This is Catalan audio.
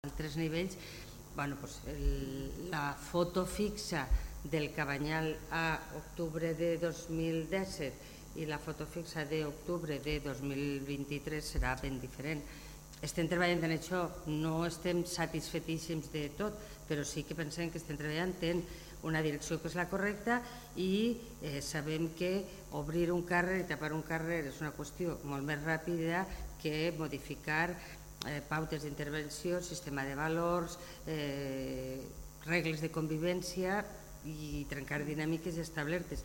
altres nivells. La foto fixa del Cabanyal a octubre de 2017 i la foto fixa d'octubre de 2023 serà ben diferent. Estem treballant en això, no estem satisfetíssims de tot, però sí que pensem que estem treballant en una direcció que és la correcta i sabem que obrir un carrer i tapar un carrer és una qüestió molt més ràpida que modificar pautes d'intervenció, sistema de valors, regles de convivència i trencar dinàmiques establertes.